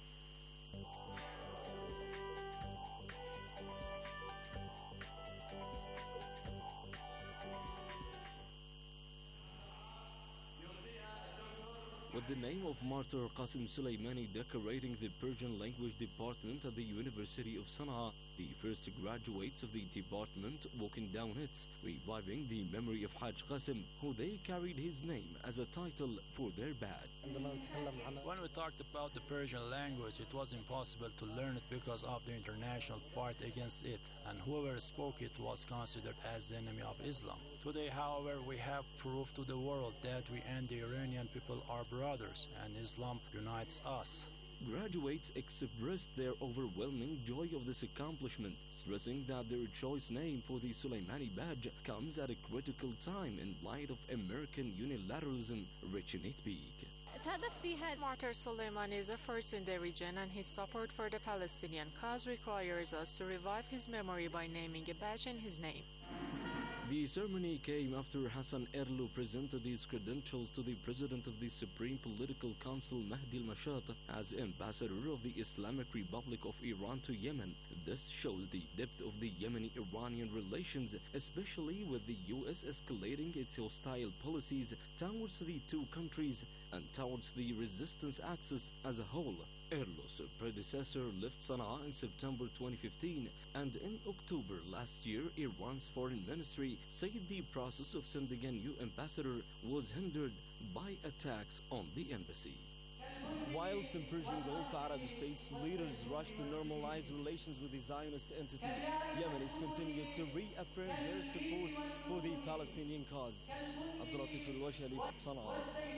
Speaker 1: With the name of martyr Qasim Soleimani decorating the Persian language department at the University of Sana'a, the first graduates of the department walking down it, reviving the memory of Haj Qasim, who they carried his name as a title for their badge.
Speaker 4: When we talked about the Persian language, it was impossible to learn it because of the international fight against it, and whoever spoke it was considered as the enemy of Islam. Today, however, we have proved to the world that we and the Iranian people are brothers, and Islam unites us.
Speaker 1: Graduates expressed their overwhelming joy of this accomplishment, stressing that their choice name for the Soleimani badge comes at a critical time in light of American unilateralism reaching its peak.
Speaker 5: Martyr Soleimani is a first in the region, and his support for the Palestinian cause requires us to revive his memory by naming a badge in his name.
Speaker 1: The ceremony came after Hassan Erlu presented his credentials to the President of the Supreme Political Council Mahdi al-Mashat as Ambassador of the Islamic Republic of Iran to Yemen. This shows the depth of the Yemeni-Iranian relations, especially with the U.S. escalating its hostile policies towards the two countries and towards the resistance axis as a whole. Erlu's predecessor left Sana'a in September 2015, and in October last year, Iran's foreign ministry said the process of sending a new ambassador was hindered by attacks on the embassy.
Speaker 6: While some Persian Gulf Arab states leaders rush to normalize relations with the Zionist entity, Yemenis continue to reaffirm their support for the Palestinian cause. Abdulatif al-Washali, Sana'a.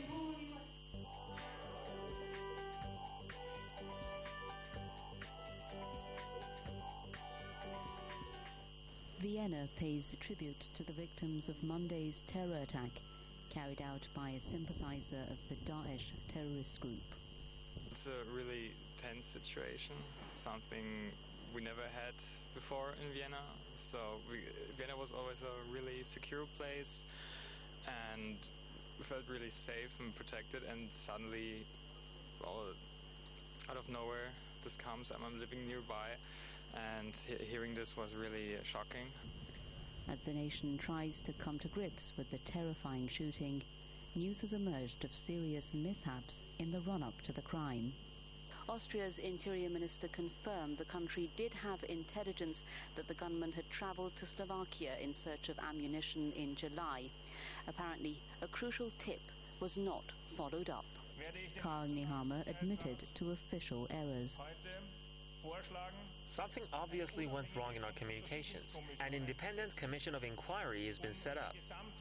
Speaker 7: Vienna pays tribute to the victims of Monday's terror attack carried out by a sympathizer of the Daesh terrorist group.
Speaker 8: It's a really tense situation, something we never had before in Vienna. So Vienna was always a really secure place, and we felt really safe and protected, and suddenly, well, out of nowhere, this comes. I'm living nearby, and hearing this was really shocking.
Speaker 7: As the nation tries to come to grips with the terrifying shooting, news has emerged of serious mishaps in the run-up to the crime. Austria's Interior Minister confirmed the country did have intelligence that the gunman had travelled to Slovakia in search of ammunition in July. Apparently, a crucial tip was not followed up. Karl Nehammer admitted to official errors.
Speaker 9: Something obviously went wrong in our communications. An independent commission of inquiry has been set up.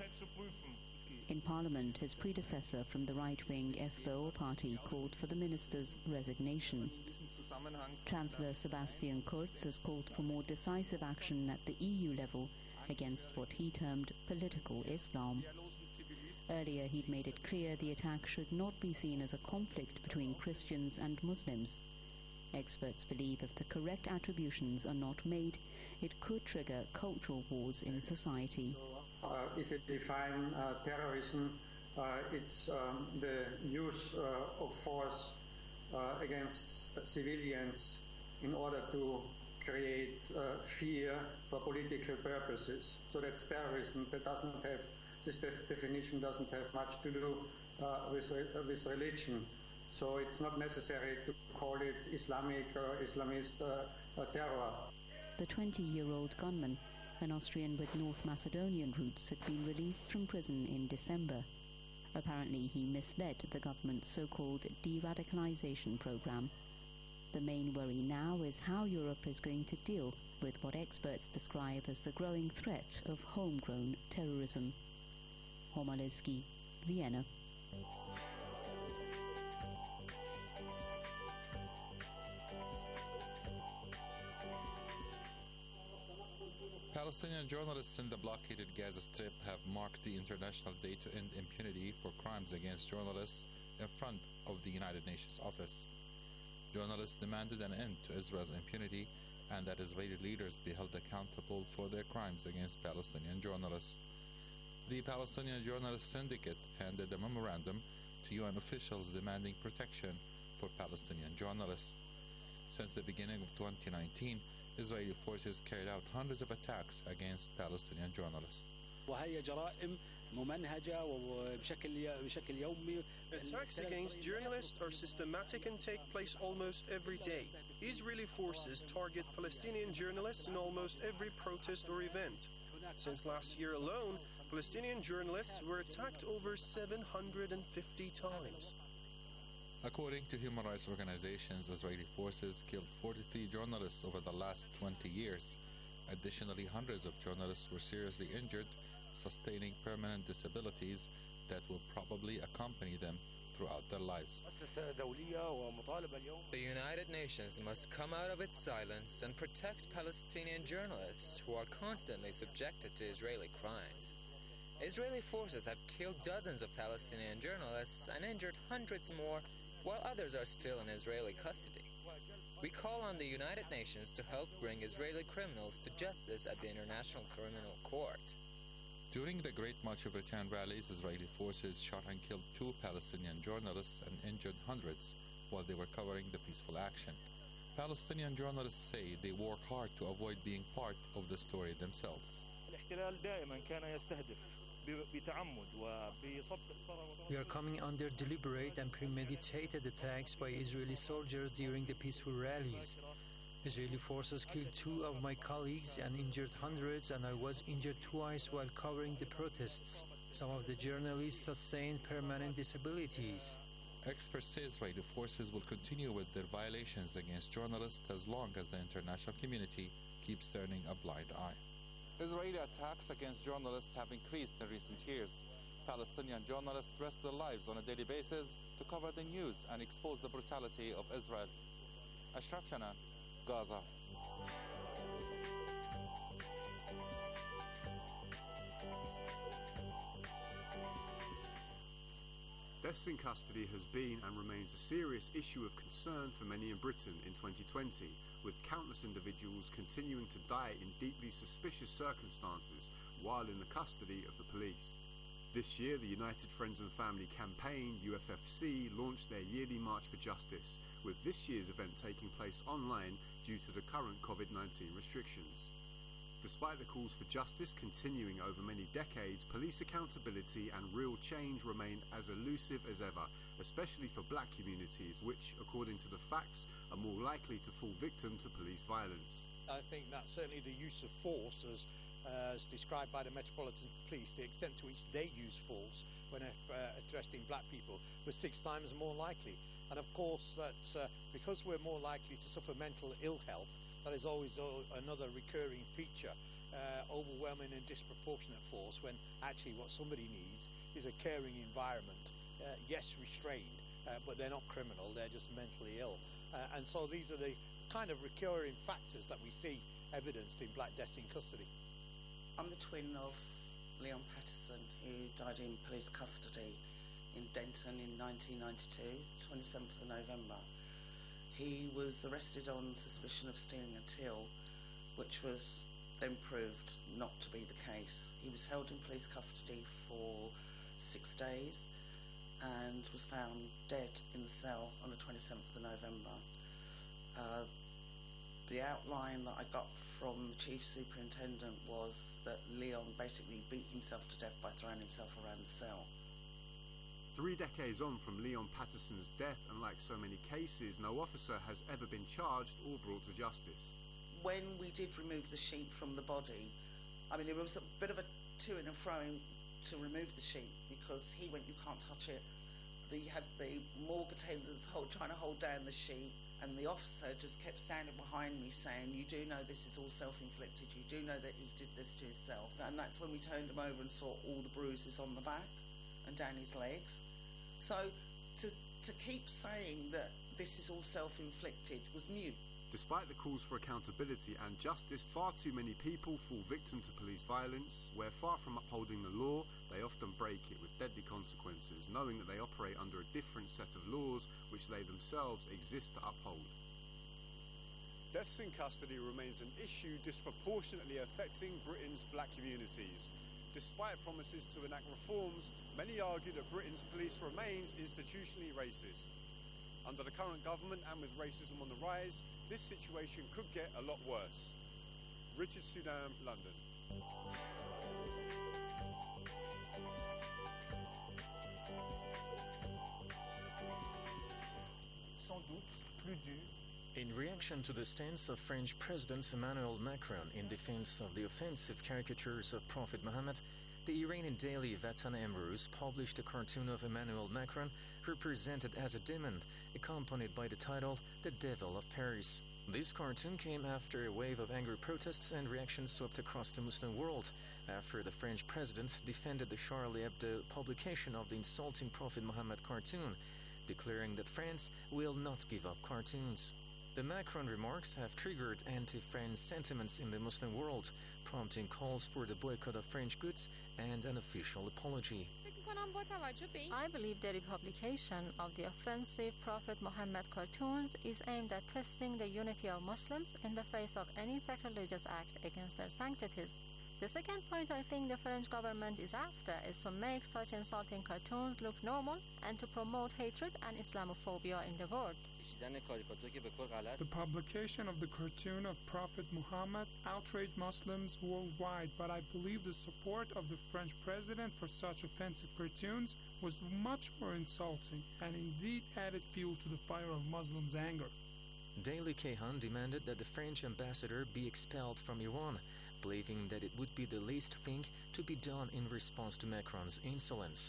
Speaker 7: In Parliament, his predecessor from the right-wing FPÖ party called for the minister's resignation. Chancellor Sebastian Kurz has called for more decisive action at the EU level against what he termed political Islam. Earlier, he'd made it clear the attack should not be seen as a conflict between Christians and Muslims. Experts believe if the correct attributions are not made, it could trigger cultural wars in society.
Speaker 11: If you define terrorism, it's the use of force against civilians in order to create fear for political purposes. So that's terrorism. That doesn't have, this definition doesn't have much to do with religion. So it's not necessary to call it Islamic or Islamist terror.
Speaker 7: The 20-year-old gunman, an Austrian with North Macedonian roots, had been released from prison in December. Apparently, he misled the government's so-called de-radicalization program. The main worry now is how Europe is going to deal with what experts describe as the growing threat of homegrown terrorism. Homaleski, Vienna.
Speaker 19: Palestinian journalists in the blockaded Gaza Strip have marked the International Day to End Impunity for Crimes Against Journalists in front of the United Nations office. Journalists demanded an end to Israel's impunity and that Israeli leaders be held accountable for their crimes against Palestinian journalists. The Palestinian Journalist Syndicate handed a memorandum to UN officials demanding protection for Palestinian journalists. Since the beginning of 2019, Israeli forces carried out hundreds of attacks against Palestinian journalists.
Speaker 10: Attacks against journalists are systematic and take place almost every day. Israeli forces target Palestinian journalists in almost every protest or event. Since last year alone, Palestinian journalists were attacked over 750 times.
Speaker 19: According to human rights organizations, Israeli forces killed 43 journalists over the last 20 years. Additionally, hundreds of journalists were seriously injured, sustaining permanent disabilities that will probably accompany them throughout their lives.
Speaker 12: The United Nations must come out of its silence and protect Palestinian journalists who are constantly subjected to Israeli crimes. Israeli forces have killed dozens of Palestinian journalists and injured hundreds more, while others are still in Israeli custody. We call on the United Nations to help bring Israeli criminals to justice at the International Criminal Court.
Speaker 19: During the Great March of Return rallies, Israeli forces shot and killed 2 Palestinian journalists and injured hundreds while they were covering the peaceful action. Palestinian journalists say they work hard to avoid being part of the story themselves.
Speaker 13: We are coming under deliberate and premeditated attacks by Israeli soldiers during the peaceful rallies. Israeli forces killed 2 of my colleagues and injured hundreds, and I was injured twice while covering the protests. Some of the journalists sustained permanent disabilities.
Speaker 19: Experts say Israeli forces will continue with their violations against journalists as long as the international community keeps turning a blind eye.
Speaker 22: Israeli attacks against journalists have increased in recent years. Palestinian journalists risk their lives on a daily basis to cover the news and expose the brutality of Israel. Ashraf Shanan, Gaza.
Speaker 14: Deaths in custody has been and remains a serious issue of concern for many in Britain in 2020, with countless individuals continuing to die in deeply suspicious circumstances while in the custody of the police. This year, the United Friends and Family Campaign, UFFC, launched their yearly March for Justice, with this year's event taking place online due to the current COVID-19 restrictions. Despite the calls for justice continuing over many decades, police accountability and real change remain as elusive as ever, especially for black communities, which, according to the facts, are more likely to fall victim to police violence.
Speaker 15: I think that certainly the use of force, as described by the Metropolitan Police, the extent to which they use force when arresting black people was 6 times more likely. And of course, that because we're more likely to suffer mental ill health, that is always another recurring feature, overwhelming and disproportionate force, when actually what somebody needs is a caring environment. Yes, restrained, but they're not criminal, they're just mentally ill. And so these are the kind of recurring factors that we see evidenced in black deaths in custody.
Speaker 16: I'm the twin of Leon Patterson, who died in police custody in Denton in 1992, 27th of November. He was arrested on suspicion of stealing a till, which was then proved not to be the case. He was held in police custody for 6 days and was found dead in the cell on the 27th of November. The outline that I got from the chief superintendent was that Leon basically beat himself to death by throwing himself around the cell.
Speaker 14: 3 decades on from Leon Patterson's death, and like so many cases, no officer has ever been charged or brought to justice.
Speaker 16: When we did remove the sheet from the body, I mean, there was a bit of a to-ing and fro-ing to remove the sheet, because he went, you can't touch it. He had the morgue attendants trying to hold down the sheet, and the officer just kept standing behind me saying, you do know this is all self-inflicted, you do know that he did this to himself. And that's when we turned him over and saw all the bruises on the back and down his legs. So to keep saying that this is all self-inflicted was mute.
Speaker 14: Despite the calls for accountability and justice, far too many people fall victim to police violence, where far from upholding the law, they often break it with deadly consequences, knowing that they operate under a different set of laws which they themselves exist to uphold. Deaths in custody remains an issue disproportionately affecting Britain's black communities. Despite promises to enact reforms, many argue that Britain's police remains institutionally racist. Under the current government and with racism on the rise, this situation could get a lot worse. Richard Sudan, London.
Speaker 1: In reaction to the stance of French President Emmanuel Macron in defense of the offensive caricatures of Prophet Muhammad, the Iranian daily Vatan Emruz published a cartoon of Emmanuel Macron represented as a demon, accompanied by the title The Devil of Paris. This cartoon came after a wave of angry protests and reactions swept across the Muslim world after the French president defended the Charlie Hebdo publication of the insulting Prophet Muhammad cartoon, declaring that France will not give up cartoons. The Macron remarks have triggered anti-French sentiments in the Muslim world, prompting calls for the boycott of French goods and an official apology.
Speaker 3: I believe the republication of the offensive Prophet Muhammad cartoons is aimed at testing the unity of Muslims in the face of any sacrilegious act against their sanctities. The second point I think the French government is after is to make such insulting cartoons look normal and to promote hatred and Islamophobia in the world.
Speaker 17: The publication of the cartoon of Prophet Muhammad outraged Muslims worldwide, but I believe the support of the French president for such offensive cartoons was much more insulting and indeed added fuel to the fire of Muslims' anger.
Speaker 1: Daily Kayhan demanded that the French ambassador be expelled from Iran, believing that it would be the least thing to be done in response to Macron's insolence.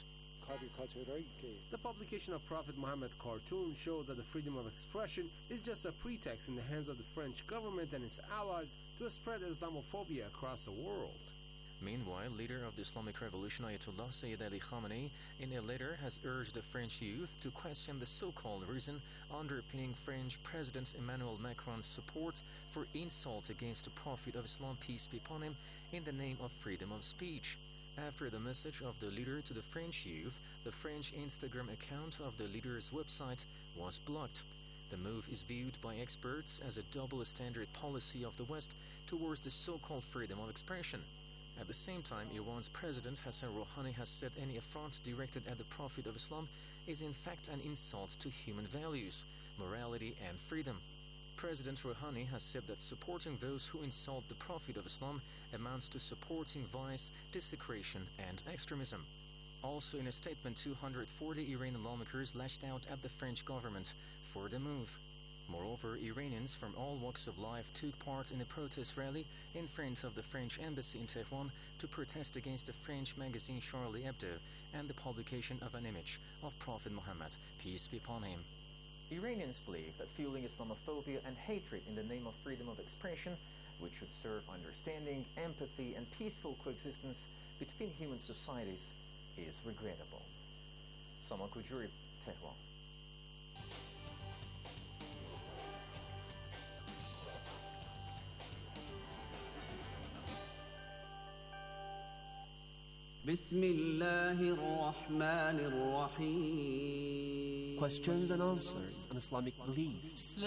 Speaker 18: The publication of Prophet Muhammad cartoon shows that the freedom of expression is just a pretext in the hands of the French government and its allies to spread Islamophobia across the world.
Speaker 1: Meanwhile, leader of the Islamic Revolution Ayatollah Sayyid Ali Khamenei in a letter has urged the French youth to question the so-called reason underpinning French President Emmanuel Macron's support for insult against the Prophet of Islam, peace be upon him, in the name of freedom of speech. After the message of the leader to the French youth, the French Instagram account of the leader's website was blocked. The move is viewed by experts as a double-standard policy of the West towards the so-called freedom of expression. At the same time, Iran's President Hassan Rouhani has said any affront directed at the Prophet of Islam is in fact an insult to human values, morality and freedom. President Rouhani has said that supporting those who insult the Prophet of Islam amounts to supporting vice, desecration and extremism. Also in a statement, 240 Iranian lawmakers lashed out at the French government for the move. Moreover, Iranians from all walks of life took part in a protest rally in front of the French embassy in Tehran to protest against the French magazine Charlie Hebdo and the publication of an image of Prophet Muhammad, peace be upon him.
Speaker 20: Iranians believe that fueling Islamophobia and hatred in the name of freedom of expression, which should serve understanding, empathy, and peaceful coexistence between human societies, is regrettable. Saman Kujuri, Tehran.
Speaker 21: Questions and answers on Islamic beliefs.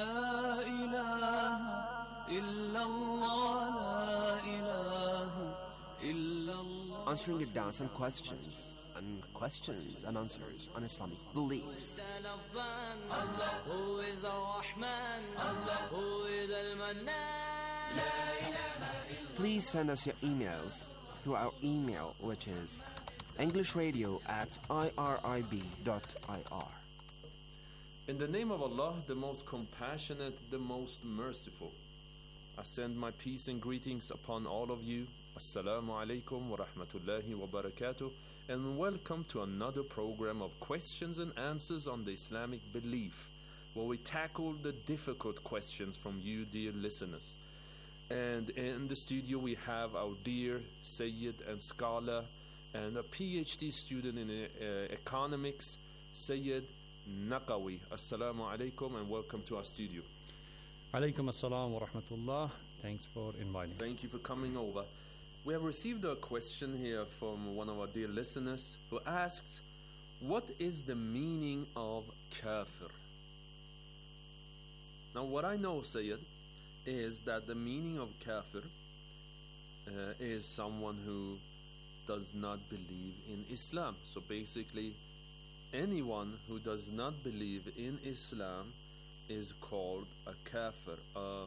Speaker 21: Answering your doubts and questions and answers on Islamic beliefs. Please send us your emails through our email, which is englishradio@irib.ir.
Speaker 23: In the name of Allah, the most compassionate, the most merciful. I send my peace and greetings upon all of you. Assalamu alaikum wa rahmatullahi wa barakatuh, and welcome to another program of questions and answers on the Islamic belief, where we tackle the difficult questions from you, dear listeners. And in the studio we have our dear Sayyid and scholar and a PhD student in economics, Sayyid Naqawi. Assalamu alaikum and welcome to our studio.
Speaker 2: Alaykum assalam wa rahmatullah. Thanks for inviting me.
Speaker 23: Thank you for coming over. We have received a question here from one of our dear listeners who asks, what is the meaning of kafir? Now, what I know, Sayyid, is that the meaning of kafir is someone who does not believe in Islam. So basically, anyone who does not believe in Islam is called a kafir, a